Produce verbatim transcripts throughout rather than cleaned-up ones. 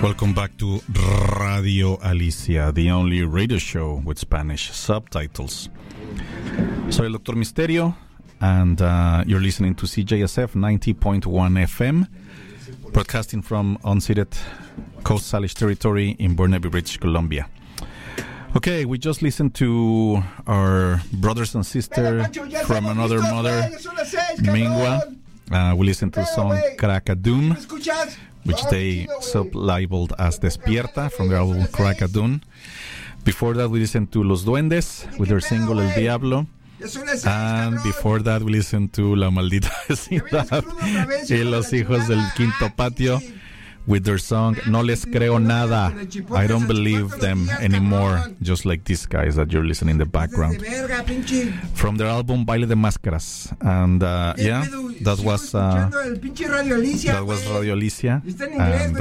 Welcome back to Radio Alicia, the only radio show with Spanish subtitles. Soy el Doctor Misterio, and uh, you're listening to C J S F ninety point one F M, broadcasting from unceded Coast Salish territory in Burnaby, British Columbia. Okay, we just listened to our brothers and sisters from another mother, Mingwa. Uh, we listened to the song Crackadun, which they sub-labeled as Despierta from their album Crackadun. Before that, we listened to Los Duendes with their single El Diablo. And before that, we listened to La Maldita Vecindad y Los Hijos del Quinto Patio with their song No Les Creo Nada. I don't believe them anymore, just like these guys that you're listening in the background. From their album Baile de Máscaras. And uh, yeah, that was uh, that was Radio Alicia. And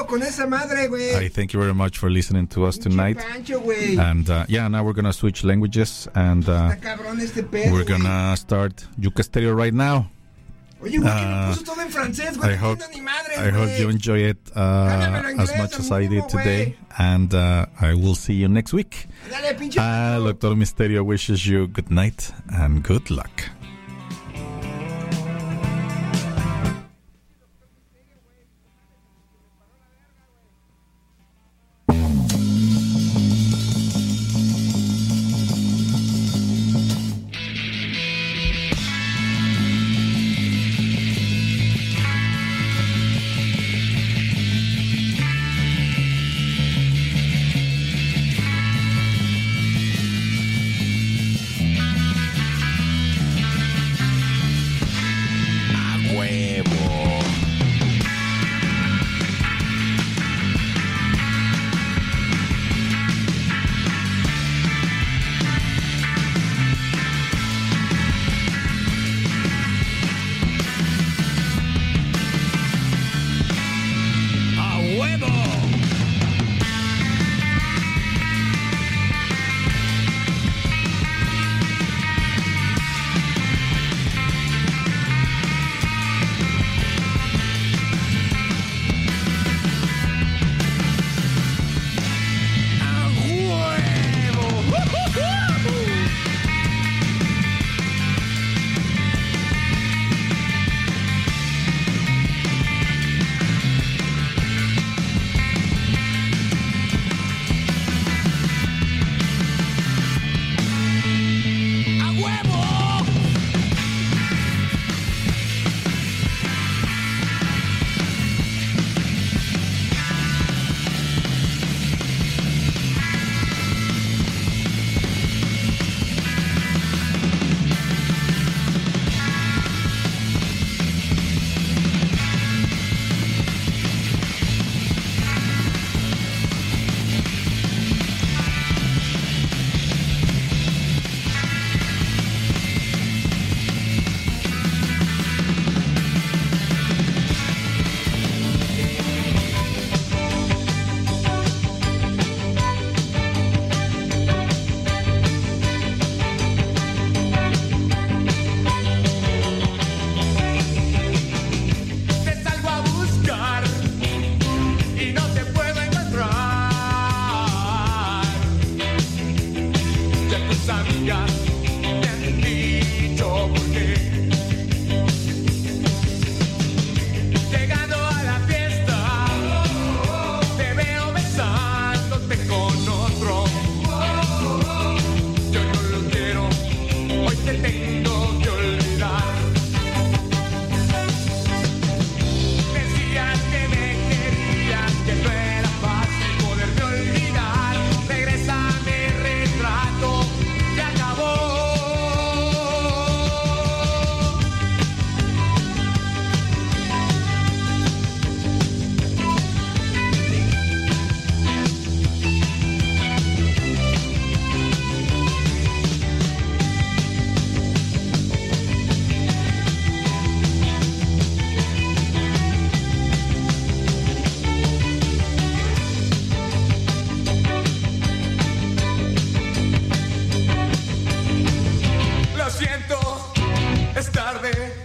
uh, I thank you very much for listening to us tonight. And uh, yeah, now we're gonna switch languages, and uh, we're gonna start Yuca Stereo right now. Oye, güey, que lo puso todo en francés, güey. I hope, ni madre, I hope you enjoy it uh, as much as I did today. And uh, I will see you next week. Dale, pinche. Uh, Doctor Misterio wishes you good night and good luck.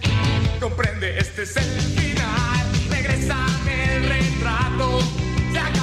Este es el final, regrésame el retrato, se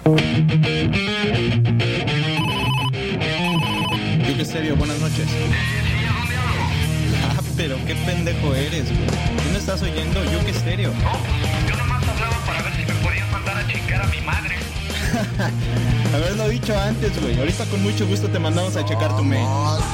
Yuke Stereo, buenas noches. Ah, pero qué pendejo eres, güey. ¿Tú no estás oyendo Yuke Stereo? No, yo nomás hablaba para ver si me podían mandar a chingar a mi madre. Haberlo dicho antes, güey. Ahorita con mucho gusto te mandamos a checar tu mail.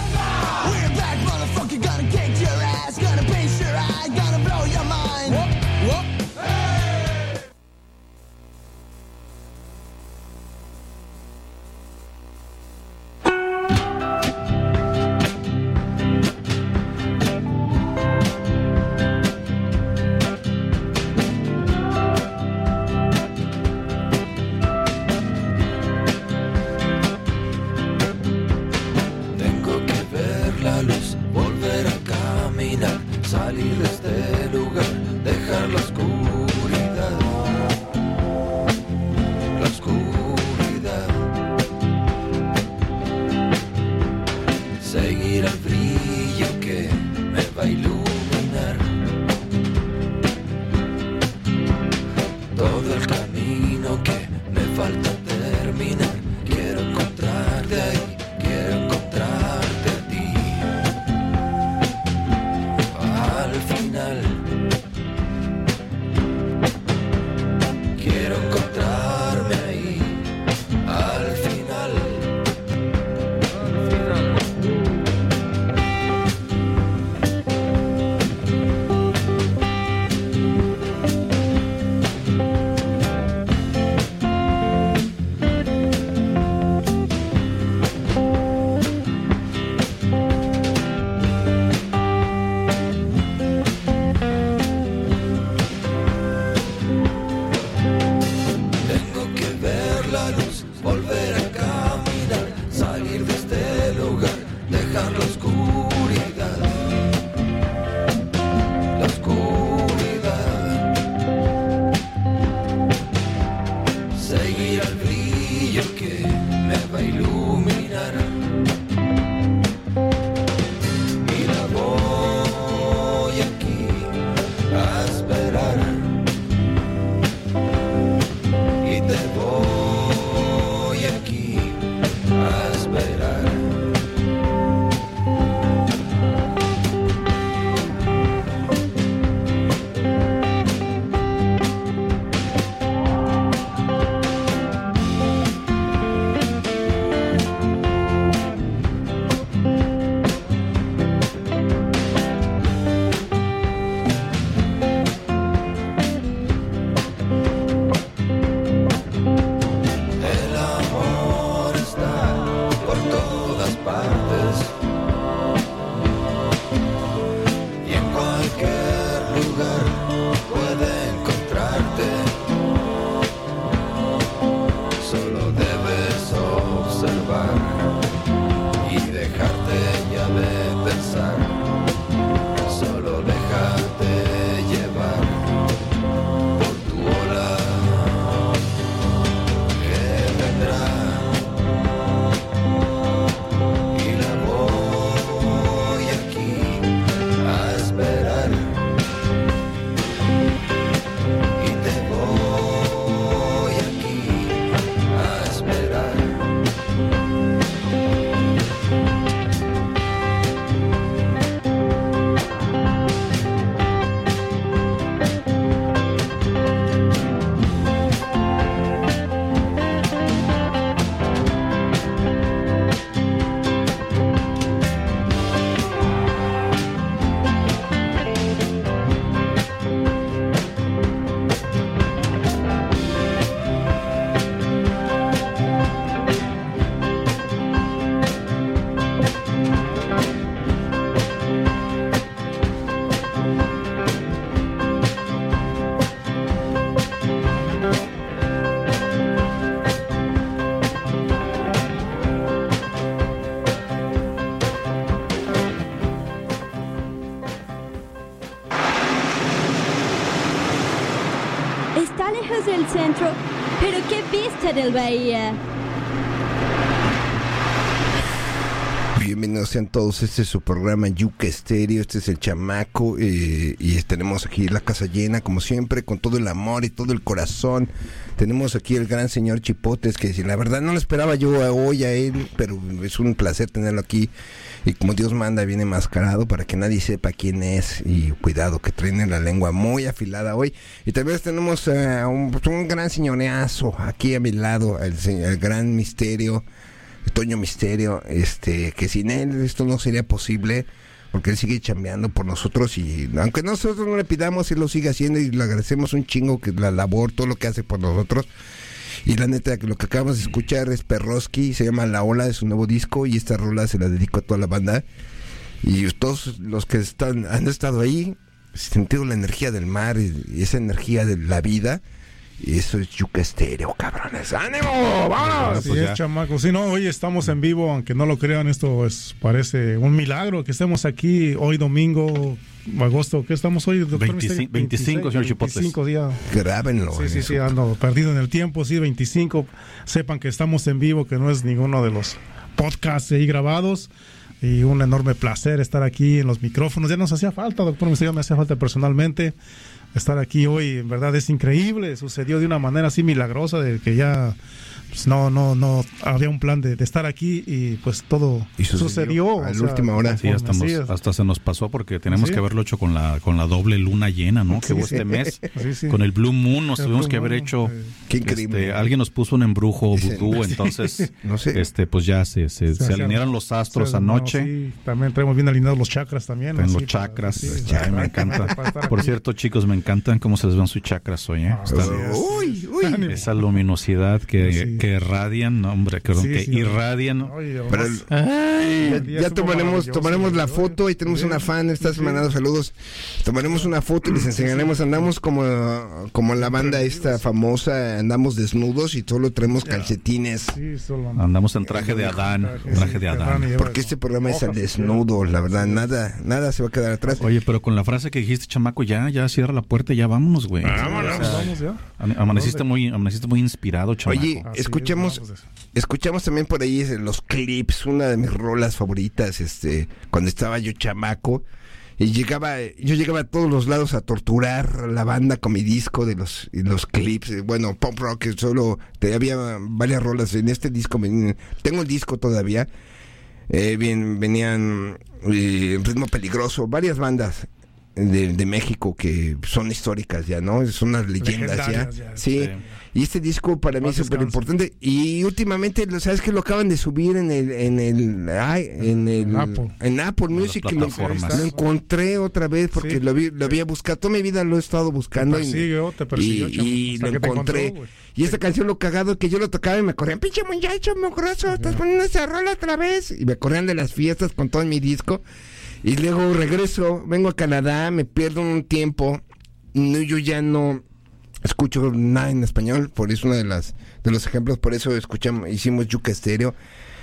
del centro, pero qué vista del bahía. bienvenidos sean todos. Este es su programa Yuca Estéreo. Este es el Chamaco. Eh, y tenemos aquí la casa llena, como siempre, con todo el amor y todo el corazón. Tenemos aquí el gran señor Chipotes, que la verdad no lo esperaba yo hoy a él, pero es un placer tenerlo aquí. Y como Dios manda, viene enmascarado para que nadie sepa quién es. Y cuidado, que traen la lengua muy afilada hoy. Y también tenemos uh, un, un gran señoreazo aquí a mi lado, el, el gran Misterio. Toño Misterio, este, que sin él esto no sería posible, porque él sigue chambeando por nosotros y aunque nosotros no le pidamos, él lo sigue haciendo y le agradecemos un chingo que la labor, todo lo que hace por nosotros. Y la neta, que lo que acabamos de escuchar es Perroski, se llama La Ola de su nuevo disco y esta rola se la dedico a toda la banda. Y todos los que están han estado ahí, sentido la energía del mar y, y esa energía de la vida. Y eso es Yuca Estéreo, cabrones. ¡Ánimo! ¡Vámonos! Así es, chamaco. Sí, no, hoy estamos en vivo, aunque no lo crean, esto es, parece un milagro que estemos aquí hoy domingo, agosto, ¿qué estamos hoy? Doctor veinticinco, veinticinco, señor Chipotes. veinticinco días. Grábenlo. Sí, sí, sí, ando perdido en el tiempo, sí, veinticinco. Sepan que estamos en vivo, que no es ninguno de los podcasts ahí grabados. Y un enorme placer estar aquí en los micrófonos. Ya nos hacía falta, doctor Misterio, me hacía falta personalmente estar aquí hoy. En verdad es increíble, sucedió de una manera así milagrosa, de que ya pues, no no no había un plan de, de estar aquí y pues todo y sucedió, sucedió a la última hora. Sí, hasta, nos, hasta se nos pasó porque tenemos ¿Sí? que haberlo hecho con la con la doble luna llena, ¿no? Sí, que hubo sí. este mes, Sí, sí. con el Blue Moon, nos El tuvimos Blue que haber Moon, hecho. sí. Qué increíble. Este, alguien nos puso un embrujo Ese- vudú, entonces, No sé. este, pues ya se, se, se Sí, alinearon sí. los astros Sí, anoche. no, sí, también tenemos bien alineados los chakras también. En así, los para- chakras, sí, ay, para- me encanta. para estar Por aquí. cierto, chicos, me encantan cómo se les ven sus chakras hoy, ¿eh? Ah, Están- así es. Uy, uy. Ánimo. esa luminosidad que, Sí. que irradian, no, hombre, que, Sí, que sí. irradian. Oye, Pero además, ya, el día ya estuvo tomaremos, maravilloso, tomaremos la ¿no? foto. Ahí tenemos Sí. una fan, estás Sí. mandando saludos. Tomaremos una foto y les enseñaremos. Andamos como, como la banda esta famosa, andamos desnudos y solo traemos calcetines. Sí, solo Andamos en traje de Adán, traje de Adán. Porque este programa es al desnudo, la verdad. Nada, nada se va a quedar atrás. Oye, pero con la frase que dijiste, chamaco, ya, ya cierra la puerta y ya vámonos, güey. Vámonos, O sea, vamos ya. am- amaneciste muy, amaneciste muy inspirado, chamaco. Oye, Así escuchamos, es, vamos a- escuchamos también por ahí los clips, una de mis rolas favoritas, este, cuando estaba yo chamaco. Y llegaba, yo llegaba a todos los lados a torturar a la banda con mi disco de los, y los clips. eh, Bueno, pop rock, que solo te, había varias rolas en este disco. ven- Tengo el disco todavía. Eh, bien, venían eh, Ritmo Peligroso, varias bandas de, de México que son históricas ya, ¿no? Son unas leyendas ya. Legendarias ya, Sí. sí. Y este disco para mí Paz es súper descanse. importante. Y últimamente, lo- ¿sabes que Lo acaban de subir en el, en el, ay, en el, En Apple. en Apple En las Music. y Lo, plataformas. lo encontré otra vez porque Sí. lo, vi- lo había buscado. Toda mi vida lo he estado buscando. Te y- persiguió, te persiguió, y, chamo, y hasta lo que te encontré. encontró, güey. Y esta canción, lo cagado, que yo lo tocaba y me corrían, pinche muchacho, mugroso, estás poniendo esa rola otra vez. Y me corrían de las fiestas con todo mi disco. Y luego regreso, vengo a Canadá, me pierdo un tiempo. No, yo ya no escucho nada en español, por eso uno de las de los ejemplos, por eso escuchamos, hicimos Yuca Estéreo.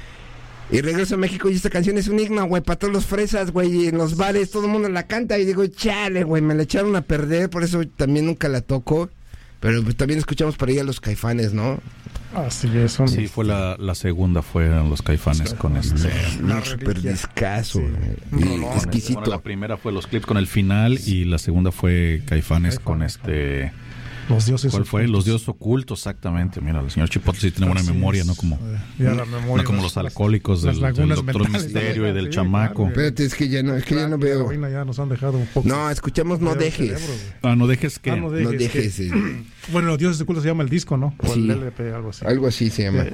Y regreso a México y esta canción es un himno, güey, para todos los fresas, güey, y en los bares todo el mundo la canta y digo, chale, güey, me la echaron a perder, por eso también nunca la toco. Pero pues, también escuchamos por ahí a los Caifanes, ¿no? Así es, son Sí, fue la, la segunda, fueron los Caifanes con este. La Un super reliquia. discazo, Sí. güey, y Rolón. exquisito. Bueno, la primera fue los clips con el final y la segunda fue Caifanes con este. Los dioses. ¿Cuál fue? ocultos. Los dioses ocultos, exactamente. Mira, el señor Chipotle sí tiene buena Así memoria, es. ¿no? Como, Eh, ya la memoria, no como las- los alcohólicos las del, del lagunas Doctor mentales. Misterio y del Sí, chamaco. claro, Espérate, es que ya no, es que ya no La veo. heroína ya nos han dejado un poco. No, escuchamos No Ya el Dejes. cerebro, güey. Ah, no dejes que. Ah, no No dejes. dejes. que- eh, Bueno, los dioses ocultos se llama el disco, ¿no? O Sí. el L P, algo así. Algo así se llama. Eh,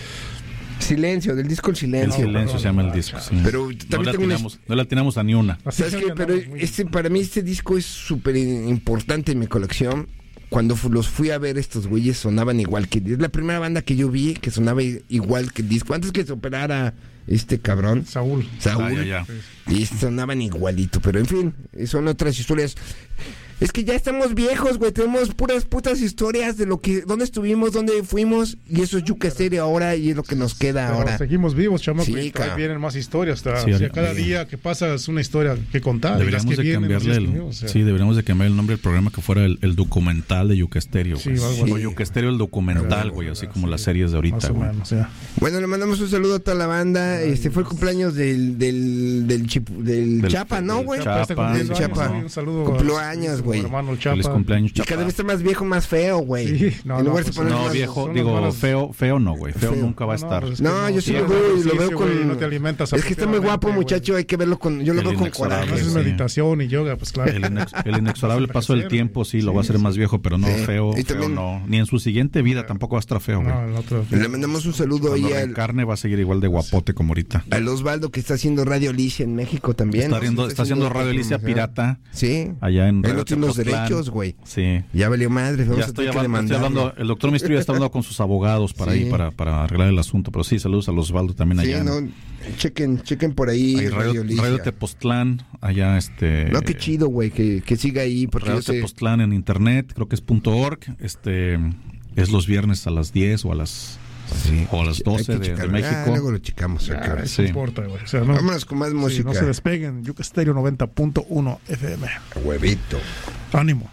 Silencio, del disco El El Silencio. silencio se llama el disco. Sí. Pero no también le tengo una- atinamos, no le atinamos a ni una. así ¿Sabes es qué? que Pero andamos muy este, para mí este disco es súper importante en mi colección. Cuando fu- los fui a ver, estos güeyes sonaban igual que... Es la primera banda que yo vi que sonaba i- igual que el disco. Antes que se operara este cabrón, Saúl. Saúl. Ah, ya, ya. Y sonaban igualito. Pero en fin, son otras historias. Es que ya estamos viejos, güey. Tenemos puras putas historias de lo que, dónde estuvimos, dónde fuimos. Y eso es Yuca Estéreo ahora y es lo que nos queda Pero ahora. seguimos vivos, chamaco. Sí, y todavía cabrón. vienen más historias. Hasta, Sí, o sea, ahora- cada día que pasa es una historia que contar. Deberíamos y las que de vienen, cambiarle las el, que vienen, o sea, sí, deberíamos de cambiar el nombre del programa que fuera el, el documental de Yuca Estéreo, Sí, güey. algo así. O Yuca Estéreo el documental, güey, así como las series de más ahorita, o güey. menos, ya. Bueno, le mandamos un saludo a toda la banda. Este fue el cumpleaños del del del, chip- del Del- Chapa, ¿no, del güey? Chapa. Este cumpliendo del años, Chapa. sí, un saludo. Cumplió a- años, a su güey. hermano el Chapa. Feliz cumpleaños, Y Chapa. cada vez está más viejo, más feo, güey. Sí, no, En no, lugar de pues, poner No, más- viejo, son digo, las malas- feo, feo no, güey. Feo Feo. nunca va a No, estar. pues es que No, yo sí lo haces veo y lo ejercicio, veo con... güey, no te alimentas Es que está muy guapo, apropiadamente, muchacho. Hay que verlo con... Yo lo El veo con inexorable, coraje. Haces sí. meditación y yoga, pues claro. El, inex- el inexorable paso del Crecer, tiempo sí lo sí, va a hacer sí. más viejo, pero no Sí. feo, Y feo también- no. Ni en su siguiente vida tampoco va a estar feo, güey. No, el otro. Le mandamos un saludo Cuando ahí al, reencarne va a seguir igual de guapote como ahorita. al Osvaldo que está haciendo Radio Alicia en México también. Está, ¿no? haciendo, Sí, está haciendo Radio Alicia promoción. Pirata Sí. allá en Él Radio no tiene los Tepoztlán. derechos, güey. Sí. Ya valió madre. Vamos Ya a estoy tener que hablando, estoy demandarlo. hablando- el doctor Mistrio ya está hablando con sus abogados para Sí. ahí, para, para arreglar el asunto. Pero sí, saludos a los Osvaldo también Sí, allá. no, en- chequen, chequen por ahí, ahí Radio, Radio, Alicia. Radio Tepoztlán, allá este... No, qué chido, güey, que, que siga ahí, porque Radio yo sé... Tepoztlán en internet, creo que es .org, este, es los viernes a las diez o a las, Sí. o a las Hay doce que de, de checarlo. México. Ah, luego lo checamos. Ah, acá. eso Sí. importa, güey. O sea, no, Vámonos con más sí, música. no se despeguen. Yuca Estéreo noventa punto uno F M. Huevito. Ánimo.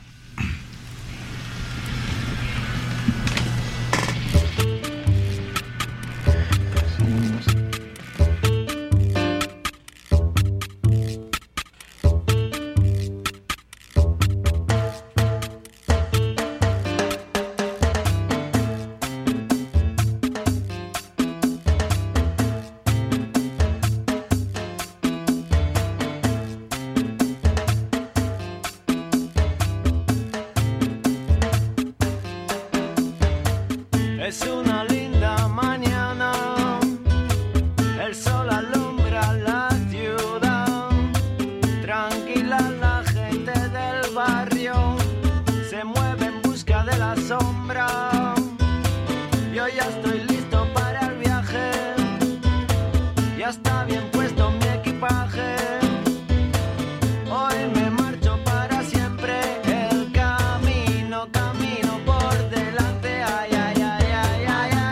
Es una linda mañana, el sol alumbra la ciudad, tranquila la gente del barrio, se mueve en busca de la sombra. Yo ya estoy listo para el viaje, ya está bien puesto mi equipaje. Hoy me marcho para siempre, el camino, camino por delante, ay, ay, ay, ay, ay, ay.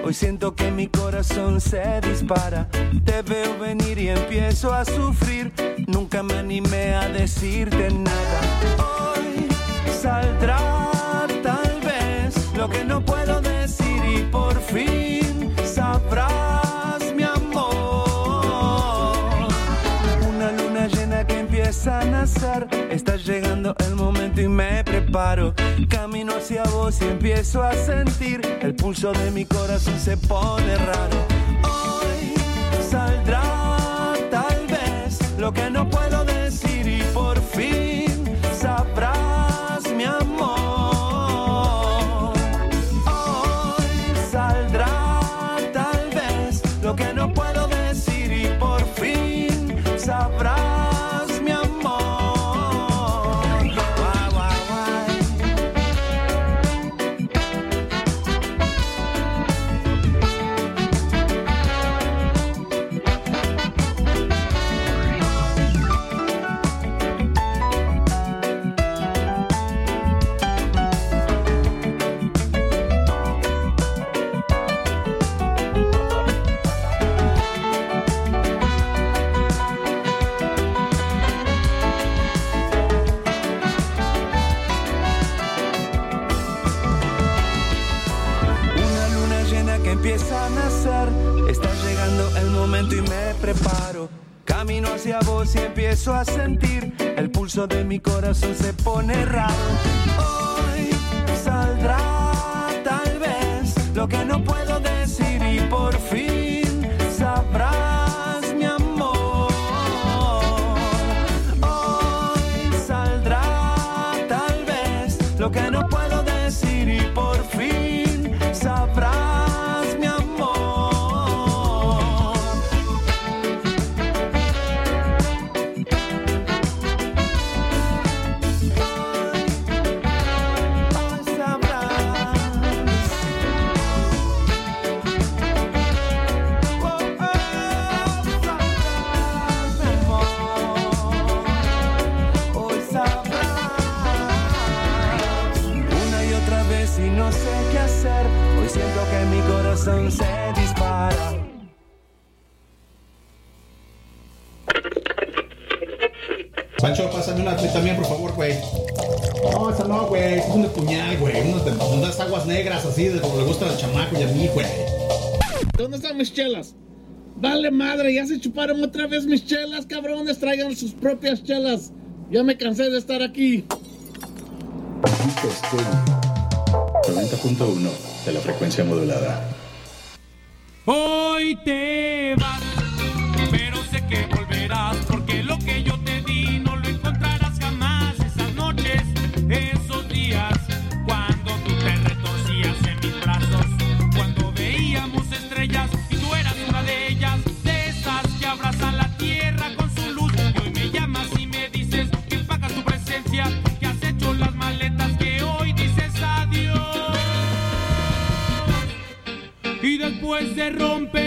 Hoy siento que mi corazón se dispara. Te veo venir y empiezo a sufrir. Nunca me animé a decirte nada. Hoy saldrá tal vez lo que no puedo decir y por fin sabrás mi amor. Una luna llena que empieza a nacer. Está llegando el momento y me preparo. Camino hacia vos y empiezo a sentir. El pulso de mi corazón se pone raro. Hoy saldrá tal vez lo que no puedo decir y por fin sabrás mi amor. Hoy saldrá tal vez lo que no puedo decir y por fin sabrás mi amor. Guay, guay, guay. Una luna llena que empieza a nacer. Está llegando el momento y me preparo. Camino hacia vos y empiezo a sentir. El pulso de mi corazón se pone raro. Hoy saldrá tal vez lo que no puedo decir y por fin sabrás mi amor. Hoy saldrá tal vez lo que no puedo decir y por fin sabrás mi amor. Hoy sabrás. Oh, oh, sabrás, mi amor. Hoy sabrás. Una y otra vez y no sé qué hacer. Hoy siento que mi corazón se dispara. Pancho, pásame una también, por favor, güey. No, esa no, güey. Es una puñal, güey. Unas, de- unas aguas negras así, de como le gusta al chamaco y a mí, güey. ¿Dónde están mis chelas? Dale madre, ya se chuparon otra vez mis chelas, cabrones. Traigan sus propias chelas. Ya me cansé de estar aquí. noventa punto uno de la frecuencia modulada. Hoy te vas, pero sé que volverás, porque lo que yo te di no lo encontrarás jamás. Esas noches, esos días, cuando tú te retorcías en mis brazos, cuando veíamos estrellas y tú eras una de ellas, de esas que abrazan la tierra con su luz. Y hoy me llamas y me dices que pagas tu presencia, que has hecho las maletas, que hoy dices adiós. Y después de romper